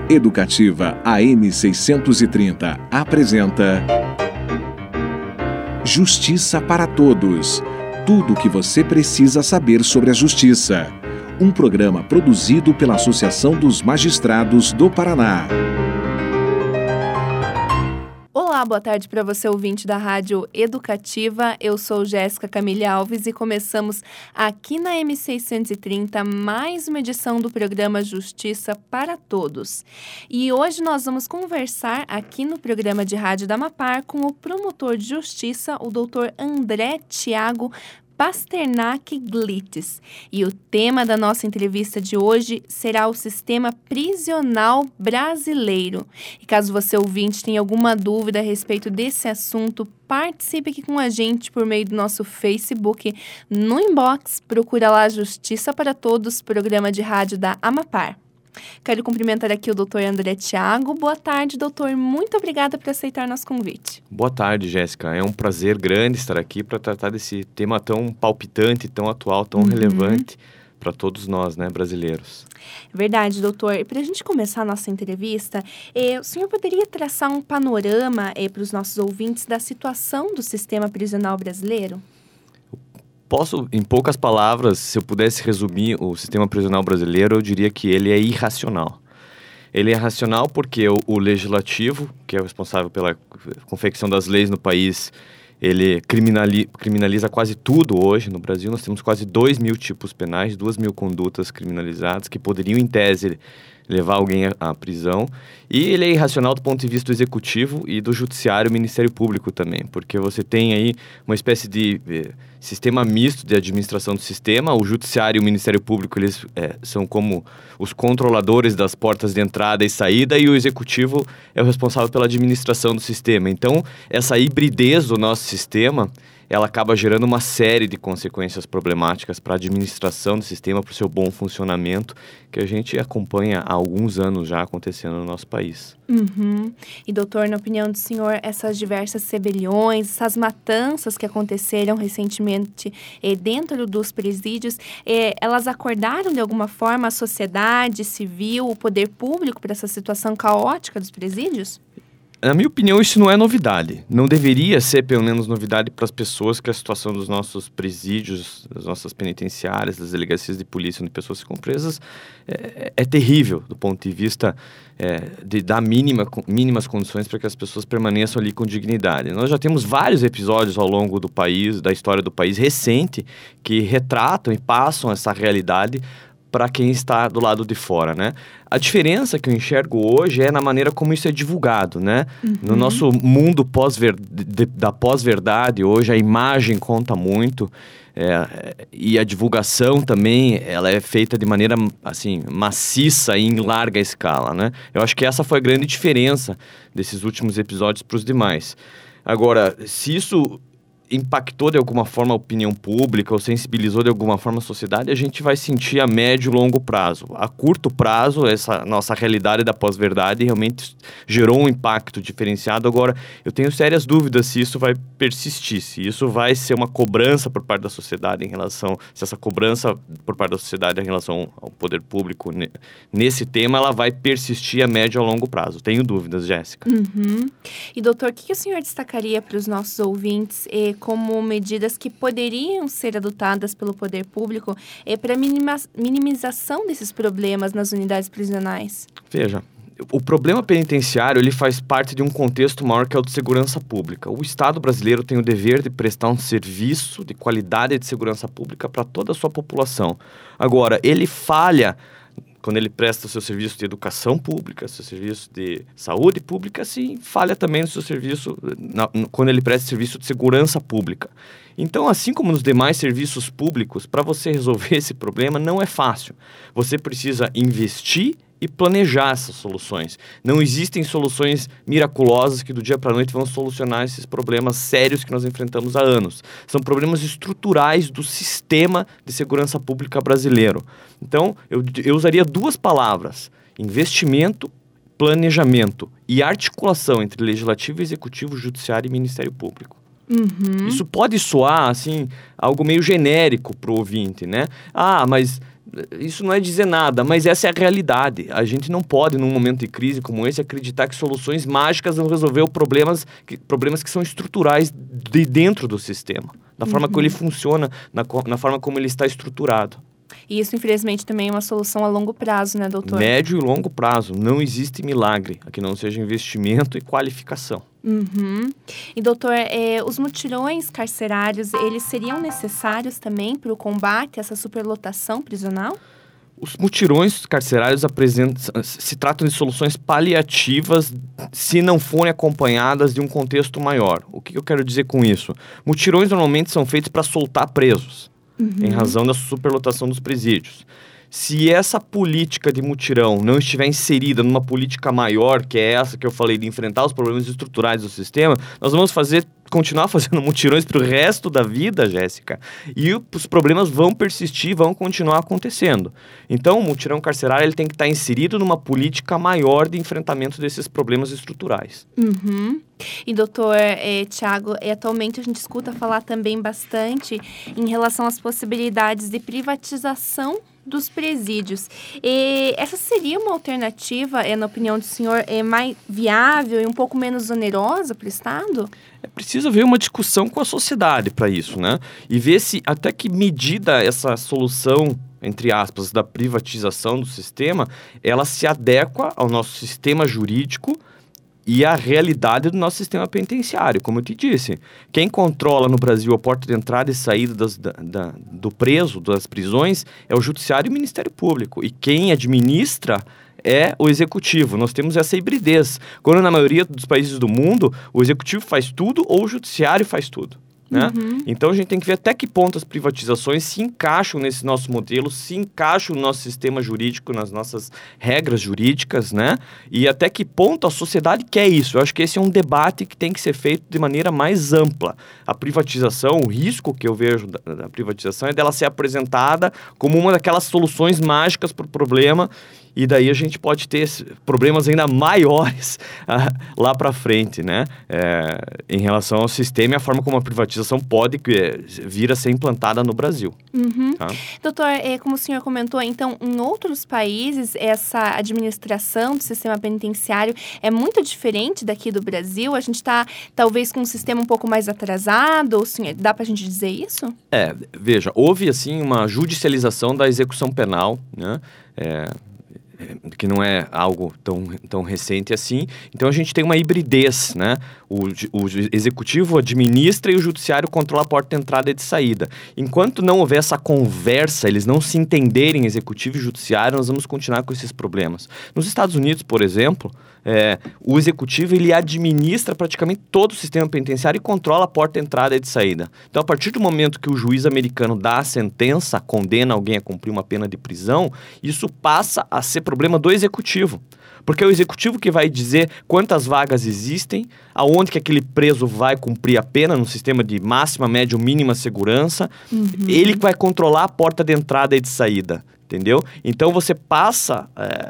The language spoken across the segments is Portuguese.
Educativa AM 630 apresenta Justiça para Todos. Tudo o que você precisa saber sobre a justiça. Um programa produzido pela Associação dos Magistrados do Paraná. Olá, boa tarde para você, ouvinte da Rádio Educativa. Eu sou Jéssica Camille Alves e começamos aqui na M630 mais uma edição do programa Justiça para Todos. E hoje nós vamos conversar aqui no programa de rádio da Amapar com o promotor de justiça, o doutor André Tiago Pasternak Glitz. E o tema da nossa entrevista de hoje será o sistema prisional brasileiro. E caso você ouvinte tenha alguma dúvida a respeito desse assunto, participe aqui com a gente por meio do nosso Facebook. No inbox, procura lá Justiça para Todos, programa de rádio da Amapar. Quero cumprimentar aqui o doutor André Tiago. Boa tarde, doutor. Muito obrigada por aceitar nosso convite. Boa tarde, Jéssica. É um prazer grande estar aqui para tratar desse tema tão palpitante, tão atual, tão relevante para todos nós, né, brasileiros. Verdade, doutor. E para a gente começar a nossa entrevista, o senhor poderia traçar um panorama para os nossos ouvintes da situação do sistema prisional brasileiro? Posso, em poucas palavras, se eu pudesse resumir o sistema prisional brasileiro, eu diria que ele é irracional. Ele é irracional porque o legislativo, que é o responsável pela confecção das leis no país, ele criminaliza quase tudo hoje no Brasil. Nós temos quase 2.000 tipos penais, 2.000 condutas criminalizadas que poderiam, em tese, levar alguém à prisão. E ele é irracional do ponto de vista do executivo e do judiciário e Ministério Público também, porque você tem aí uma espécie de sistema misto de administração do sistema. O judiciário e o Ministério Público, eles são como os controladores das portas de entrada e saída, e o executivo é o responsável pela administração do sistema. Então, essa hibridez do nosso sistema, ela acaba gerando uma série de consequências problemáticas para a administração do sistema, para o seu bom funcionamento, que a gente acompanha há alguns anos já acontecendo no nosso país. E, doutor, na opinião do senhor, essas diversas rebeliões, essas matanças que aconteceram recentemente dentro dos presídios, elas acordaram de alguma forma a sociedade civil, o poder público para essa situação caótica dos presídios? Na minha opinião, isso não é novidade. Não deveria ser, pelo menos, novidade para as pessoas que a situação dos nossos presídios, das nossas penitenciárias, das delegacias de polícia onde pessoas ficam presas, é terrível do ponto de vista de dar mínimas condições para que as pessoas permaneçam ali com dignidade. Nós já temos vários episódios ao longo do país, da história do país recente, que retratam e passam essa realidade para quem está do lado de fora, né? A diferença que eu enxergo hoje é na maneira como isso é divulgado, né? No nosso mundo da pós-verdade, hoje a imagem conta muito, e a divulgação também, ela é feita de maneira, assim, maciça e em larga escala, né? Eu acho que essa foi a grande diferença desses últimos episódios para os demais. Agora, se isso impactou de alguma forma a opinião pública ou sensibilizou de alguma forma a sociedade, a gente vai sentir a médio e longo prazo. A curto prazo, essa nossa realidade da pós-verdade realmente gerou um impacto diferenciado. Agora, eu tenho sérias dúvidas se isso vai persistir, se isso vai ser uma cobrança por parte da sociedade se essa cobrança por parte da sociedade em relação ao poder público nesse tema, ela vai persistir a médio e longo prazo. Tenho dúvidas, Jéssica. E, doutor, o que o senhor destacaria para os nossos ouvintes como medidas que poderiam ser adotadas pelo poder público para minimização desses problemas nas unidades prisionais? Veja, o problema penitenciário ele faz parte de um contexto maior que é o de segurança pública. O Estado brasileiro tem o dever de prestar um serviço de qualidade de segurança pública para toda a sua população. Agora, ele falha quando ele presta o seu serviço de educação pública, seu serviço de saúde pública, sim, falha também no seu serviço, quando ele presta serviço de segurança pública. Então, assim como nos demais serviços públicos, para você resolver esse problema não é fácil. Você precisa investir e planejar essas soluções. Não existem soluções miraculosas que do dia para a noite vão solucionar esses problemas sérios que nós enfrentamos há anos. São problemas estruturais do sistema de segurança pública brasileiro. Então, eu usaria duas palavras: investimento, planejamento e articulação entre legislativo, executivo, judiciário e Ministério Público. Isso pode soar, assim, algo meio genérico para o ouvinte, né? Mas isso não é dizer nada, mas essa é a realidade. A gente não pode, num momento de crise como esse, acreditar que soluções mágicas vão resolver problemas que são estruturais de dentro do sistema, da forma como ele funciona, na forma como ele está estruturado. E isso, infelizmente, também é uma solução a longo prazo, né, doutor? Médio e longo prazo. Não existe milagre que não seja investimento e qualificação. E, doutor, os mutirões carcerários, eles seriam necessários também para o combate a essa superlotação prisional? Os mutirões carcerários se tratam de soluções paliativas se não forem acompanhadas de um contexto maior. O que eu quero dizer com isso? Mutirões normalmente são feitos para soltar presos, em razão da superlotação dos presídios. Se essa política de mutirão não estiver inserida numa política maior, que é essa que eu falei, de enfrentar os problemas estruturais do sistema, nós vamos continuar fazendo mutirões para o resto da vida, Jéssica. E os problemas vão persistir, vão continuar acontecendo. Então, o mutirão carcerário ele tem que estar inserido numa política maior de enfrentamento desses problemas estruturais. E, doutor Tiago, atualmente a gente escuta falar também bastante em relação às possibilidades de privatização dos presídios. Essa seria uma alternativa, na opinião do senhor, mais viável e um pouco menos onerosa para o Estado? É preciso haver uma discussão com a sociedade para isso, né? E ver até que medida essa solução, entre aspas, da privatização do sistema, ela se adequa ao nosso sistema jurídico e a realidade do nosso sistema penitenciário. Como eu te disse, quem controla no Brasil a porta de entrada e saída do preso, das prisões, é o Judiciário e o Ministério Público. E quem administra é o Executivo. Nós temos essa hibridez. Quando na maioria dos países do mundo, o Executivo faz tudo ou o Judiciário faz tudo. Né? Então a gente tem que ver até que ponto as privatizações se encaixam nesse nosso modelo, se encaixam no nosso sistema jurídico, nas nossas regras jurídicas, né? E até que ponto a sociedade quer isso. Eu acho que esse é um debate que tem que ser feito de maneira mais ampla. A privatização, o risco que eu vejo da privatização é dela ser apresentada como uma daquelas soluções mágicas para o problema. E daí a gente pode ter problemas ainda maiores lá para frente, né? Em relação ao sistema e a forma como a privatização pode vir a ser implantada no Brasil. Tá? Doutor, como o senhor comentou, então, em outros países, essa administração do sistema penitenciário é muito diferente daqui do Brasil? A gente está, talvez, com um sistema um pouco mais atrasado? Ou, senhor, dá para a gente dizer isso? Veja, houve, assim, uma judicialização da execução penal, né? Que não é algo tão recente assim. Então a gente tem uma hibridez, né? O executivo administra e o judiciário controla a porta de entrada e de saída. Enquanto não houver essa conversa, eles não se entenderem, executivo e judiciário, nós vamos continuar com esses problemas. Nos Estados Unidos, por exemplo, o executivo ele administra praticamente todo o sistema penitenciário e controla a porta de entrada e de saída. Então, a partir do momento que o juiz americano dá a sentença, condena alguém a cumprir uma pena de prisão, isso passa a ser problema do executivo. Porque é o executivo que vai dizer quantas vagas existem, aonde que aquele preso vai cumprir a pena, no sistema de máxima, média ou mínima segurança. Ele vai controlar a porta de entrada e de saída, entendeu? Então você passa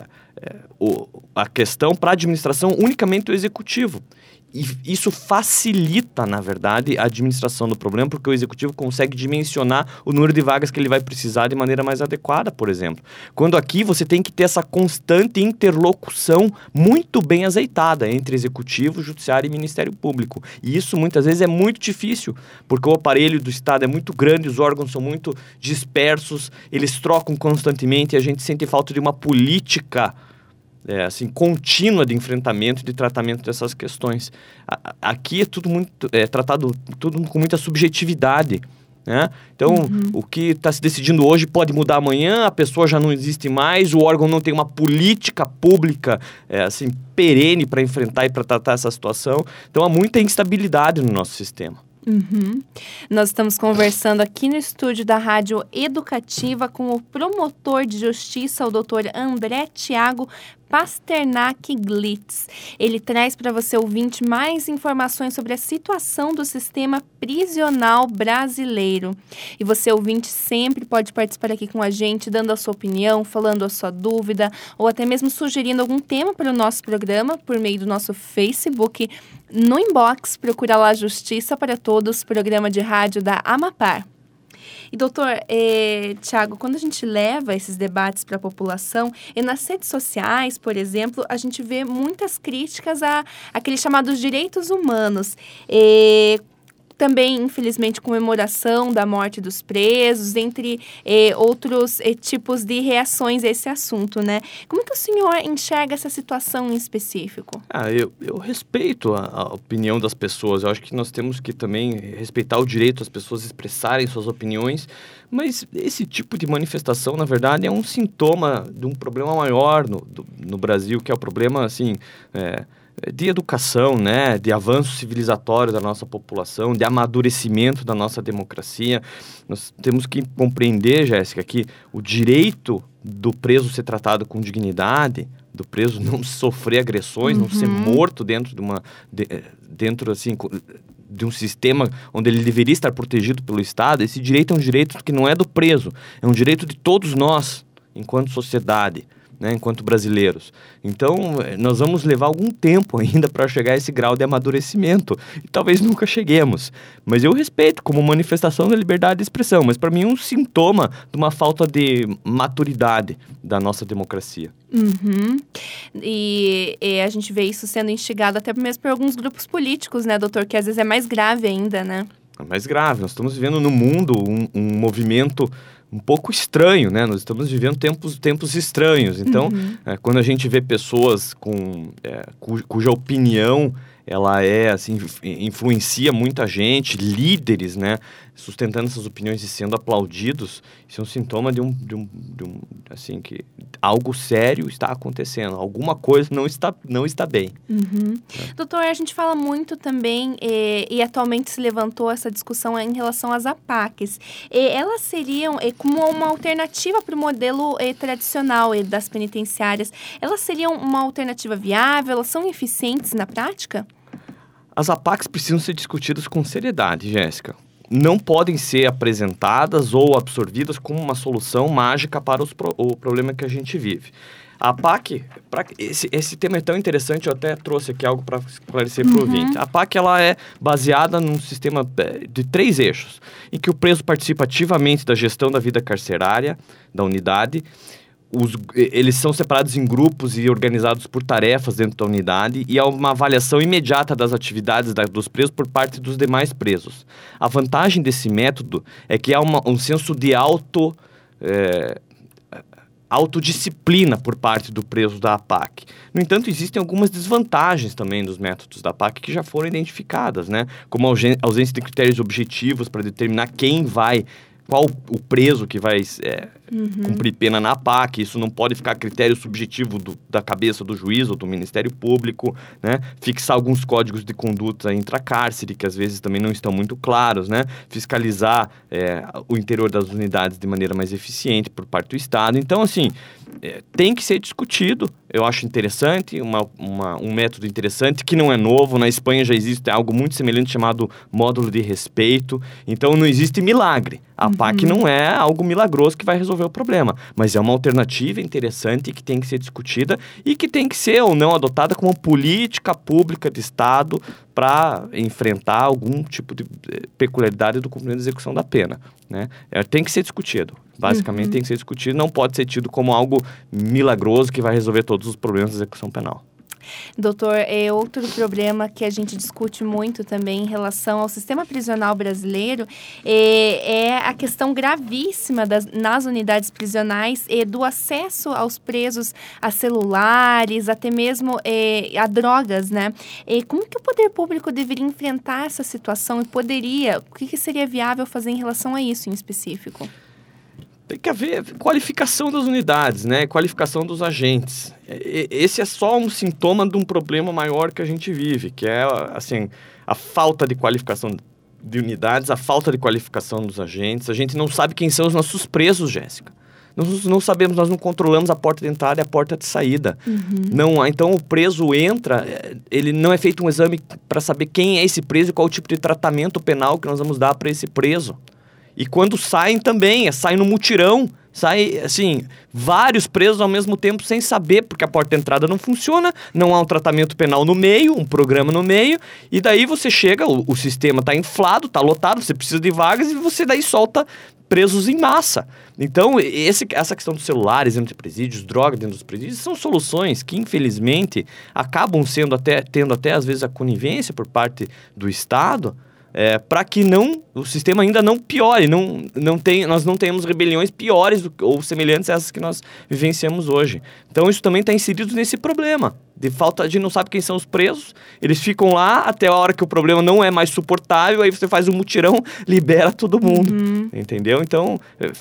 a questão para a administração unicamente do executivo. E isso facilita, na verdade, a administração do problema, porque o executivo consegue dimensionar o número de vagas que ele vai precisar de maneira mais adequada, por exemplo. Quando aqui você tem que ter essa constante interlocução muito bem azeitada entre executivo, judiciário e Ministério Público. E isso, muitas vezes, é muito difícil, porque o aparelho do Estado é muito grande, os órgãos são muito dispersos, eles trocam constantemente e a gente sente falta de uma política contínua de enfrentamento e de tratamento dessas questões. Aqui é tudo tratado tudo com muita subjetividade, né? Então, o que está se decidindo hoje pode mudar amanhã, a pessoa já não existe mais, o órgão não tem uma política pública perene para enfrentar e para tratar essa situação. Então, há muita instabilidade no nosso sistema. Nós estamos conversando aqui no estúdio da Rádio Educativa com o promotor de justiça, o doutor André Tiago Pasternak Glitz. Ele traz para você, ouvinte, mais informações sobre a situação do sistema prisional brasileiro. E você, ouvinte, sempre pode participar aqui com a gente, dando a sua opinião, falando a sua dúvida, ou até mesmo sugerindo algum tema para o nosso programa, por meio do nosso Facebook. No inbox, procura lá Justiça para Todos, programa de rádio da Amapar. E, doutor, Tiago, quando a gente leva esses debates para a população, e nas redes sociais, por exemplo, a gente vê muitas críticas àqueles chamados direitos humanos. Também, infelizmente, comemoração da morte dos presos, entre outros tipos de reações a esse assunto, né? Como que o senhor enxerga essa situação em específico? Eu respeito a opinião das pessoas. Eu acho que nós temos que também respeitar o direito das pessoas expressarem suas opiniões, mas esse tipo de manifestação, na verdade, é um sintoma de um problema maior no Brasil, que é o problema, assim... de educação, né, de avanço civilizatório da nossa população, de amadurecimento da nossa democracia. Nós temos que compreender, Jéssica, que o direito do preso ser tratado com dignidade, do preso não sofrer agressões, não ser morto dentro de um sistema onde ele deveria estar protegido pelo Estado. Esse direito é um direito que não é do preso, é um direito de todos nós, enquanto sociedade, né, enquanto brasileiros. Então, nós vamos levar algum tempo ainda para chegar a esse grau de amadurecimento. E talvez nunca cheguemos. Mas eu respeito como manifestação da liberdade de expressão. Mas, para mim, é um sintoma de uma falta de maturidade da nossa democracia. E a gente vê isso sendo instigado até mesmo por alguns grupos políticos, né, doutor? Que às vezes é mais grave ainda, né? É mais grave. Nós estamos vivendo no mundo um movimento um pouco estranho, né? Nós estamos vivendo tempos estranhos. Então, quando a gente vê pessoas cuja opinião ela assim, influencia muita gente, líderes, né, sustentando essas opiniões e sendo aplaudidos, isso é um sintoma de assim, que algo sério está acontecendo, alguma coisa não está bem. Doutor, a gente fala muito também, e atualmente se levantou essa discussão em relação às APACs. Elas seriam, como uma alternativa para o modelo tradicional das penitenciárias, elas seriam uma alternativa viável? Elas são eficientes na prática? As APACs precisam ser discutidas com seriedade, Jéssica. Não podem ser apresentadas ou absorvidas como uma solução mágica para o problema que a gente vive. A APAC, esse tema é tão interessante, eu até trouxe aqui algo para esclarecer para o ouvinte. A APAC ela é baseada num sistema de 3 eixos, em que o preso participa ativamente da gestão da vida carcerária, da unidade. Eles são separados em grupos e organizados por tarefas dentro da unidade e há uma avaliação imediata das atividades dos presos por parte dos demais presos. A vantagem desse método é que há um senso de autodisciplina por parte do preso da APAC. No entanto, existem algumas desvantagens também dos métodos da APAC que já foram identificadas, né? Como a ausência de critérios objetivos para determinar qual o preso que vai cumprir pena na APAC. Isso não pode ficar a critério subjetivo da cabeça do juiz ou do Ministério Público, né? Fixar alguns códigos de conduta intracárcere, que às vezes também não estão muito claros, né? Fiscalizar o interior das unidades de maneira mais eficiente por parte do Estado. Então, assim, tem que ser discutido. Eu acho interessante, um método interessante, que não é novo. Na Espanha já existe algo muito semelhante chamado módulo de respeito. Então, não existe milagre. A APAC não é algo milagroso que vai resolver o problema, mas é uma alternativa interessante que tem que ser discutida e que tem que ser ou não adotada como política pública de Estado para enfrentar algum tipo de peculiaridade do cumprimento da execução da pena, né? Tem que ser discutido. Basicamente tem que ser discutido, não pode ser tido como algo milagroso que vai resolver todos os problemas da execução penal. Doutor, outro problema que a gente discute muito também em relação ao sistema prisional brasileiro é a questão gravíssima nas unidades prisionais do acesso aos presos a celulares, até mesmo a drogas, né? Como que o poder público deveria enfrentar essa situação e o que seria viável fazer em relação a isso em específico? Tem que haver qualificação das unidades, né? Qualificação dos agentes. Esse é só um sintoma de um problema maior que a gente vive, que é, assim, a falta de qualificação de unidades, a falta de qualificação dos agentes. A gente não sabe quem são os nossos presos, Jéssica. Nós não sabemos, nós não controlamos a porta de entrada e a porta de saída. Então, o preso entra, ele não é feito um exame para saber quem é esse preso e qual o tipo de tratamento penal que nós vamos dar para esse preso. E quando saem também, saem no mutirão, saem, assim, vários presos ao mesmo tempo sem saber, porque a porta de entrada não funciona, não há um tratamento penal no meio, um programa no meio, e daí você chega, o sistema está inflado, está lotado, você precisa de vagas e você daí solta presos em massa. Então, essa questão dos celulares dentro de presídios, droga dentro dos presídios, são soluções que, infelizmente, acabam tendo até, às vezes, a conivência por parte do Estado, para que o sistema ainda não piore, nós não tenhamos rebeliões piores ou semelhantes a essas que nós vivenciamos hoje. Então, isso também está inserido nesse problema de falta, a gente não sabe quem são os presos, eles ficam lá até a hora que o problema não é mais suportável, aí você faz um mutirão, libera todo mundo, entendeu? Então,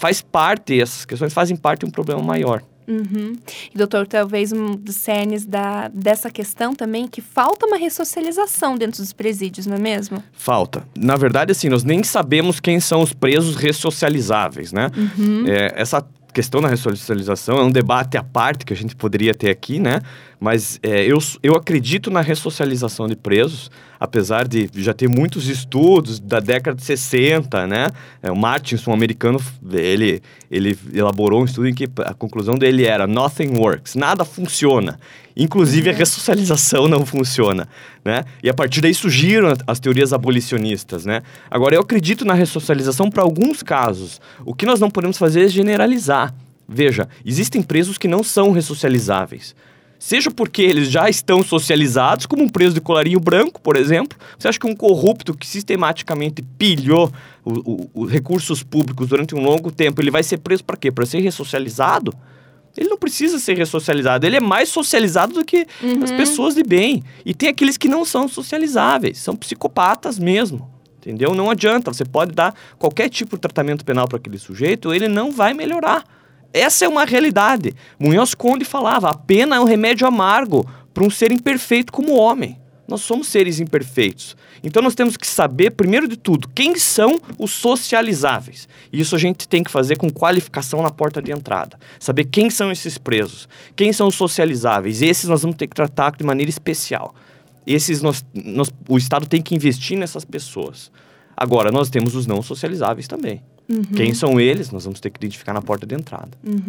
essas questões fazem parte de um problema maior. Uhum. E, doutor, talvez um dos cernes dessa questão também, que falta uma ressocialização dentro dos presídios, não é mesmo? Falta. Na verdade, assim, nós nem sabemos quem são os presos ressocializáveis, né? Essa questão da ressocialização é um debate à parte que a gente poderia ter aqui, né? Mas eu acredito na ressocialização de presos, apesar de já ter muitos estudos da década de 60, né? O Martinson, um americano, ele elaborou um estudo em que a conclusão dele era nothing works, nada funciona. Inclusive a ressocialização não funciona, né? E a partir daí surgiram as teorias abolicionistas, né? Agora, eu acredito na ressocialização para alguns casos. O que nós não podemos fazer é generalizar. Veja, existem presos que não são ressocializáveis. Seja porque eles já estão socializados, como um preso de colarinho branco, por exemplo. Você acha que um corrupto que sistematicamente pilhou os recursos públicos durante um longo tempo, ele vai ser preso para quê? Para ser ressocializado? Ele não precisa ser ressocializado, ele é mais socializado do que as pessoas de bem. E tem aqueles que não são socializáveis, são psicopatas mesmo, entendeu? Não adianta, você pode dar qualquer tipo de tratamento penal para aquele sujeito, ele não vai melhorar. Essa é uma realidade. Munhoz Conde falava, a pena é um remédio amargo para um ser imperfeito como o homem. Nós somos seres imperfeitos. Então nós temos que saber, primeiro de tudo, quem são os socializáveis. E isso a gente tem que fazer com qualificação na porta de entrada. Saber quem são esses presos, quem são os socializáveis. Esses nós vamos ter que tratar de maneira especial. Esses o Estado tem que investir nessas pessoas. Agora, nós temos os não socializáveis também. Quem são eles, nós vamos ter que identificar na porta de entrada.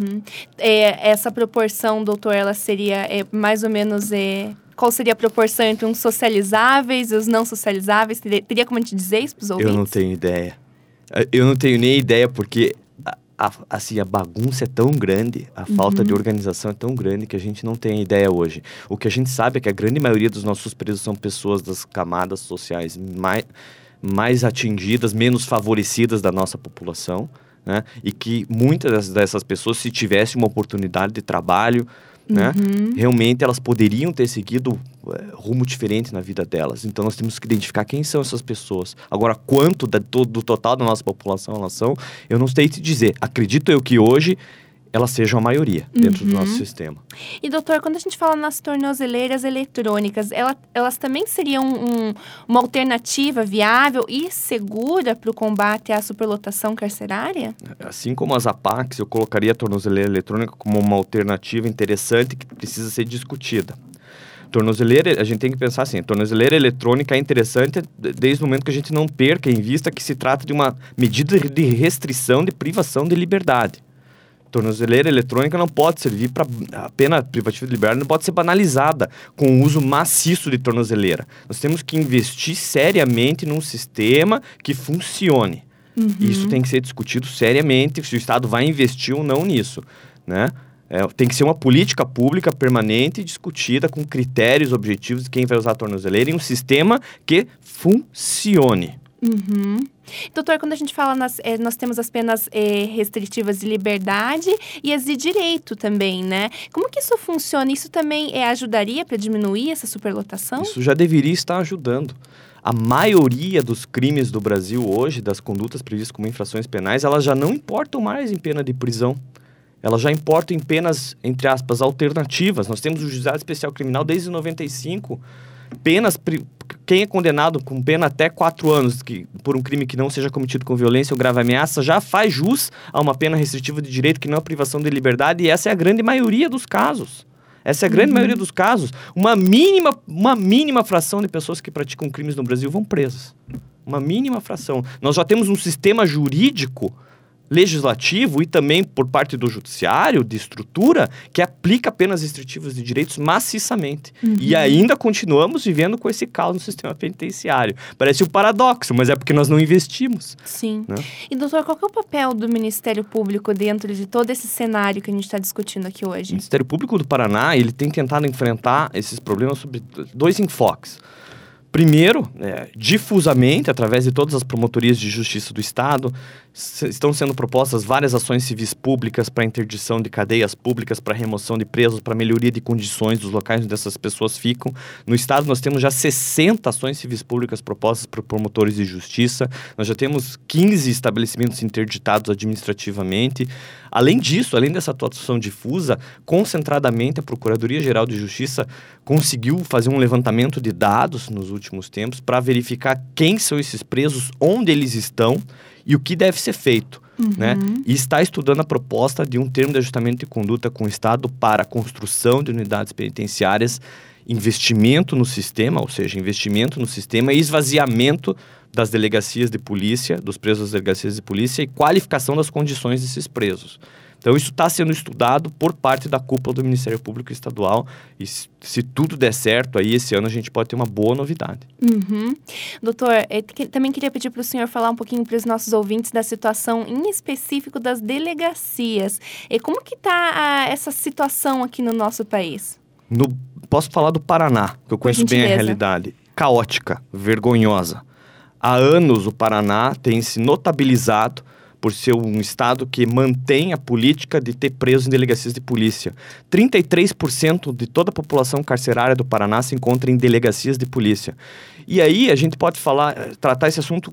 Essa proporção, doutor, ela seria mais ou menos... Qual seria a proporção entre os socializáveis e os não socializáveis? Teria como a gente dizer isso para os ouvintes? Eu não tenho ideia. Eu não tenho nem ideia porque assim, a bagunça é tão grande, a falta de organização é tão grande que a gente não tem ideia hoje. O que a gente sabe é que a grande maioria dos nossos presos são pessoas das camadas sociais mais atingidas, menos favorecidas da nossa população, né? E que muitas dessas pessoas, se tivessem uma oportunidade de trabalho, né? Realmente elas poderiam ter seguido rumo diferente na vida delas. Então nós temos que identificar quem são essas pessoas. Agora, quanto do total da nossa população elas são, eu não sei te dizer. Acredito eu que hoje elas sejam a maioria dentro do nosso sistema. E, doutor, quando a gente fala nas tornozeleiras eletrônicas, elas também seriam uma alternativa viável e segura para o combate à superlotação carcerária? Assim como as APACs, eu colocaria a tornozeleira eletrônica como uma alternativa interessante que precisa ser discutida. Tornozeleira, a gente tem que pensar assim, a tornozeleira eletrônica é interessante desde o momento que a gente não perca em vista que se trata de uma medida de restrição, de privação de liberdade. Tornozeleira eletrônica não pode servir para... A pena privativa de liberdade não pode ser banalizada com o uso maciço de tornozeleira. Nós temos que investir seriamente num sistema que funcione. Isso tem que ser discutido seriamente, se o Estado vai investir ou não nisso, né? Tem que ser uma política pública permanente e discutida com critérios objetivos de quem vai usar a tornozeleira em um sistema que funcione. Doutor, quando a gente fala, nós temos as penas restritivas de liberdade e as de direito também, né? Como que isso funciona? Isso também ajudaria para diminuir essa superlotação? Isso já deveria estar ajudando. A maioria dos crimes do Brasil hoje, das condutas previstas como infrações penais, elas já não importam mais em pena de prisão. Elas já importam em penas, entre aspas, alternativas. Nós temos o Juizado Especial Criminal desde 95. Quem é condenado com pena até 4 anos por um crime que não seja cometido com violência ou grave ameaça já faz jus a uma pena restritiva de direito que não é privação de liberdade, e essa é a grande maioria dos casos. Essa é a grande maioria dos casos. Uma mínima fração de pessoas que praticam crimes no Brasil vão presas. Uma mínima fração. Nós já temos um sistema jurídico legislativo e também por parte do judiciário, de estrutura, que aplica penas restritivas de direitos maciçamente. E ainda continuamos vivendo com esse caos no sistema penitenciário. Parece um paradoxo, mas é porque nós não investimos. Sim. Né? E, doutor, qual que é o papel do Ministério Público dentro de todo esse cenário que a gente está discutindo aqui hoje? O Ministério Público do Paraná, ele tem tentado enfrentar esses problemas sobre 2 enfoques. Primeiro, difusamente, através de todas as promotorias de justiça do Estado, estão sendo propostas várias ações civis públicas para interdição de cadeias públicas, para remoção de presos, para melhoria de condições dos locais onde essas pessoas ficam. No Estado, nós temos já 60 ações civis públicas propostas por promotores de justiça. Nós já temos 15 estabelecimentos interditados administrativamente. Além disso, além dessa atuação difusa, concentradamente a Procuradoria-Geral de Justiça conseguiu fazer um levantamento de dados nos últimos tempos para verificar quem são esses presos, onde eles estão e o que deve ser feito. Né? E está estudando a proposta de um termo de ajustamento de conduta com o Estado para a construção de unidades penitenciárias, investimento no sistema, ou seja, investimento no sistema e esvaziamento das delegacias de polícia, dos presos das delegacias de polícia e qualificação das condições desses presos. Então, isso está sendo estudado por parte da cúpula do Ministério Público Estadual e se tudo der certo, aí esse ano a gente pode ter uma boa novidade. Doutor, também queria pedir para o senhor falar um pouquinho para os nossos ouvintes da situação em específico das delegacias. E como que está essa situação aqui no nosso país? Posso falar do Paraná, que eu conheço bem a realidade. Caótica, vergonhosa. Há anos o Paraná tem se notabilizado por ser um estado que mantém a política de ter presos em delegacias de polícia. 33% de toda a população carcerária do Paraná se encontra em delegacias de polícia. E aí a gente pode tratar esse assunto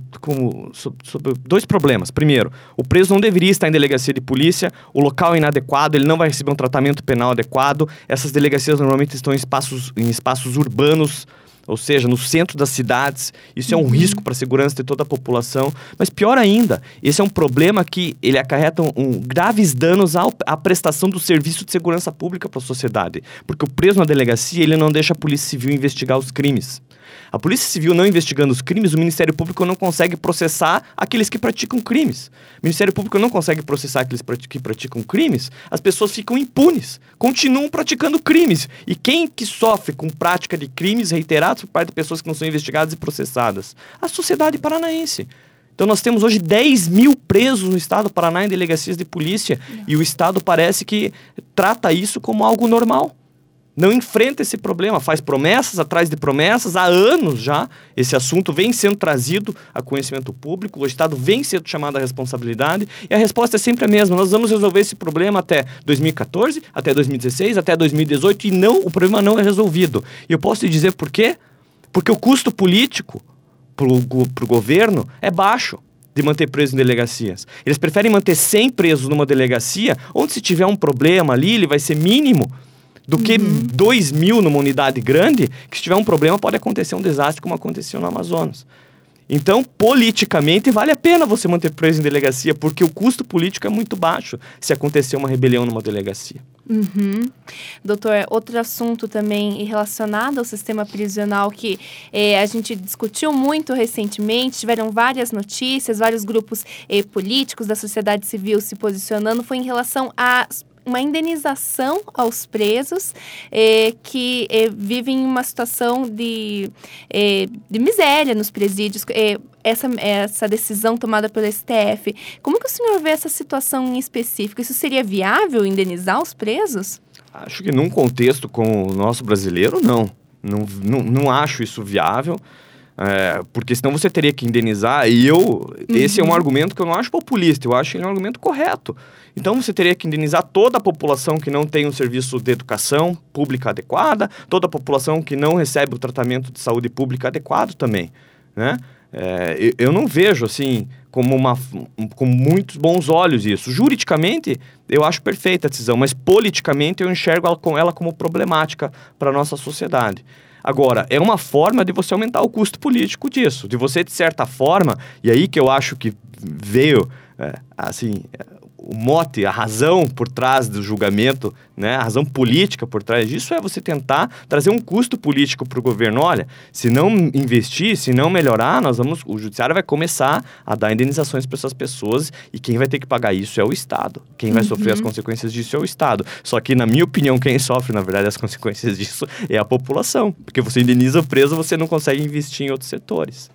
sobre 2 problemas. Primeiro, o preso não deveria estar em delegacia de polícia, o local é inadequado, ele não vai receber um tratamento penal adequado. Essas delegacias normalmente estão em espaços urbanos, ou seja, no centro das cidades. Isso é um risco para a segurança de toda a população. Mas pior ainda, esse é um problema que ele acarreta graves danos à prestação do serviço de segurança pública para a sociedade. Porque o preso na delegacia, ele não deixa a Polícia Civil investigar os crimes. A Polícia Civil não investigando os crimes, o Ministério Público não consegue processar aqueles que praticam crimes. O Ministério Público não consegue processar aqueles que praticam crimes, as pessoas ficam impunes, continuam praticando crimes. E quem que sofre com prática de crimes reiterados por parte de pessoas que não são investigadas e processadas? A sociedade paranaense. Então nós temos hoje 10 mil presos no estado do Paraná em delegacias de polícia e o Estado parece que trata isso como algo normal. Não enfrenta esse problema, faz promessas atrás de promessas, há anos já esse assunto vem sendo trazido a conhecimento público, o Estado vem sendo chamado à responsabilidade e a resposta é sempre a mesma, nós vamos resolver esse problema até 2014, até 2016, até 2018 e o problema não é resolvido. E eu posso te dizer por quê? Porque o custo político para o governo é baixo de manter presos em delegacias. Eles preferem manter 100 presos numa delegacia, onde se tiver um problema ali, ele vai ser mínimo, do que 2 mil numa unidade grande, que se tiver um problema pode acontecer um desastre como aconteceu no Amazonas. Então, politicamente, vale a pena você manter preso em delegacia, porque o custo político é muito baixo se acontecer uma rebelião numa delegacia. Doutor, outro assunto também relacionado ao sistema prisional que a gente discutiu muito recentemente, tiveram várias notícias, vários grupos políticos da sociedade civil se posicionando, foi em relação a uma indenização aos presos que vivem em uma situação de miséria nos presídios. Essa decisão tomada pelo STF. Como que o senhor vê essa situação em específico? Isso seria viável, indenizar os presos? Acho que num contexto com o nosso brasileiro, não. Não acho isso viável. Porque senão você teria que indenizar esse é um argumento que eu não acho populista, eu acho que ele é um argumento correto. Então você teria que indenizar toda a população que não tem um serviço de educação pública adequada, toda a população que não recebe o tratamento de saúde pública adequado também, né? Eu não vejo assim com muitos bons olhos isso. Juridicamente, eu acho perfeita a decisão, mas politicamente eu enxergo ela como problemática para a nossa sociedade. Agora, é uma forma de você aumentar o custo político disso, de você, de certa forma, e aí que eu acho que veio o mote, a razão por trás do julgamento, né, a razão política por trás disso é você tentar trazer um custo político para o governo. Olha, se não investir, se não melhorar, o judiciário vai começar a dar indenizações para essas pessoas e quem vai ter que pagar isso é o Estado. Quem vai sofrer as consequências disso é o Estado. Só que, na minha opinião, quem sofre, na verdade, as consequências disso é a população. Porque você indeniza o preso, você não consegue investir em outros setores.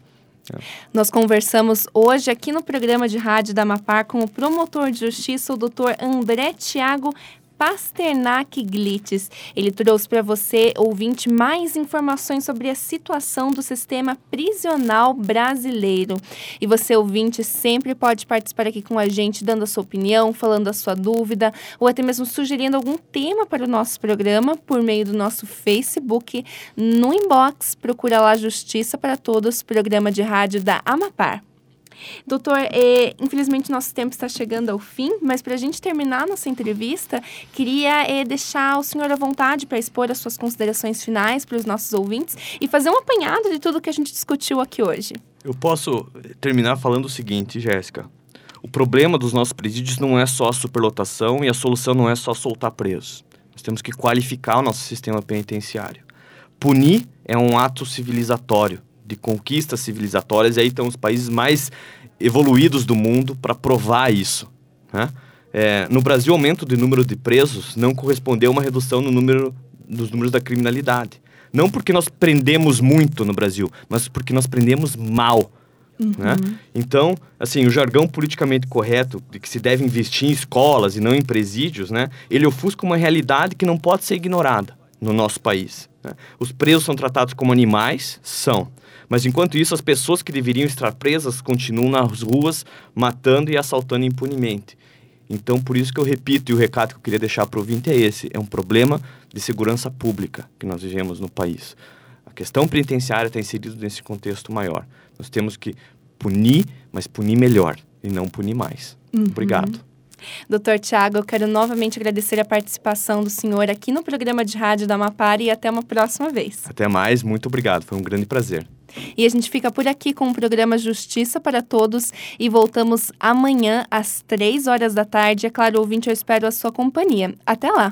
Nós conversamos hoje aqui no programa de rádio da Amapar com o promotor de justiça, o Dr. André Thiago Pasternak Glitz. Ele trouxe para você, ouvinte, mais informações sobre a situação do sistema prisional brasileiro. E você, ouvinte, sempre pode participar aqui com a gente, dando a sua opinião, falando a sua dúvida, ou até mesmo sugerindo algum tema para o nosso programa por meio do nosso Facebook. No inbox, procura lá Justiça para Todos, programa de rádio da Amapar. Doutor, infelizmente nosso tempo está chegando ao fim, mas para a gente terminar nossa entrevista, queria deixar o senhor à vontade para expor as suas considerações finais para os nossos ouvintes e fazer um apanhado de tudo que a gente discutiu aqui hoje. Eu posso terminar falando o seguinte, Jéssica. O problema dos nossos presídios não é só a superlotação e a solução não é só soltar presos. Nós temos que qualificar o nosso sistema penitenciário. Punir é um ato civilizatório, de conquistas civilizatórias, e aí estão os países mais evoluídos do mundo para provar isso, né? No Brasil, o aumento do número de presos não correspondeu a uma redução dos números da criminalidade. Não porque nós prendemos muito no Brasil, mas porque nós prendemos mal. Né? Então, o jargão politicamente correto de que se deve investir em escolas e não em presídios, né, ele ofusca uma realidade que não pode ser ignorada no nosso país. Né? Os presos são tratados como animais? São. Mas, enquanto isso, as pessoas que deveriam estar presas continuam nas ruas, matando e assaltando impunemente. Então, por isso que eu repito, e o recado que eu queria deixar para o ouvinte é esse: é um problema de segurança pública que nós vivemos no país. A questão penitenciária está inserida nesse contexto maior. Nós temos que punir, mas punir melhor, e não punir mais. Obrigado. Doutor Thiago, eu quero novamente agradecer a participação do senhor aqui no programa de rádio da Amapar e até uma próxima vez. Até mais, muito obrigado, foi um grande prazer. E a gente fica por aqui com o programa Justiça para Todos e voltamos amanhã às 3 horas da tarde. É claro, ouvinte, eu espero a sua companhia. Até lá!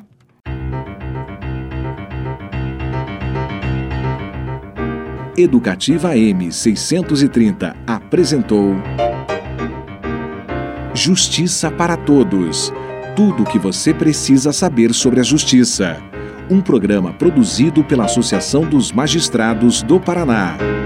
Educativa AM 630 apresentou Justiça para Todos. Tudo o que você precisa saber sobre a justiça. Um programa produzido pela Associação dos Magistrados do Paraná.